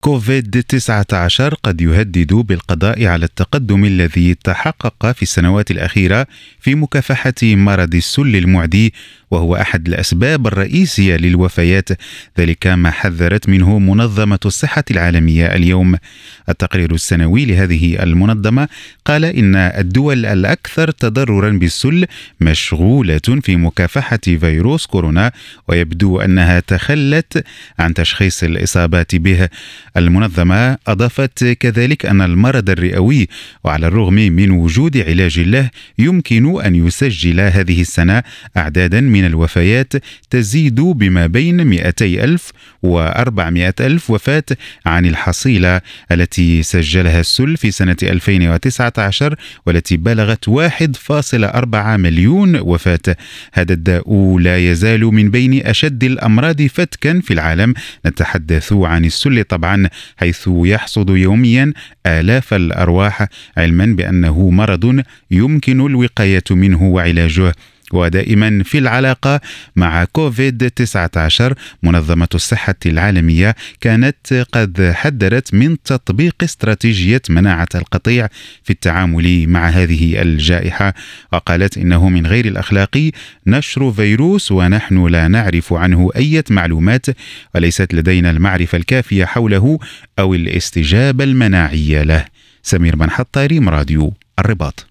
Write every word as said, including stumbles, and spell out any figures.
كوفيد تسعة عشر قد يهدد بالقضاء على التقدم الذي تحقق في السنوات الأخيرة في مكافحة مرض السل المعدي، وهو أحد الأسباب الرئيسية للوفيات، ذلك ما حذرت منه منظمة الصحة العالمية اليوم. التقرير السنوي لهذه المنظمة قال إن الدول الأكثر تضررا بالسل مشغولة في مكافحة فيروس كورونا، ويبدو أنها تخلت عن تشخيص الإصابات به. المنظمة أضافت كذلك أن المرض الرئوي، وعلى الرغم من وجود علاج له، يمكن أن يسجل هذه السنة أعدادا من الوفيات تزيد بما بين مئتي ألف وأربعمائة ألف وفاة عن الحصيلة التي سجلها السل في سنة ألفين وتسعة عشر، والتي بلغت واحد فاصلة أربعة مليون وفاة. هذا الداء لا يزال من بين أشد الأمراض فتكا في العالم. نتحدث عن السل طبعا، حيث يحصد يوميا آلاف الأرواح، علما بأنه مرض يمكن الوقاية منه وعلاجه. ودائما في العلاقة مع كوفيد تسعة عشر، منظمة الصحة العالمية كانت قد حذرت من تطبيق استراتيجية مناعة القطيع في التعامل مع هذه الجائحة، وقالت إنه من غير الأخلاقي نشر فيروس ونحن لا نعرف عنه أي معلومات، وليست لدينا المعرفة الكافية حوله أو الاستجابة المناعية له. سمير بن حطاري، راديو الرباط.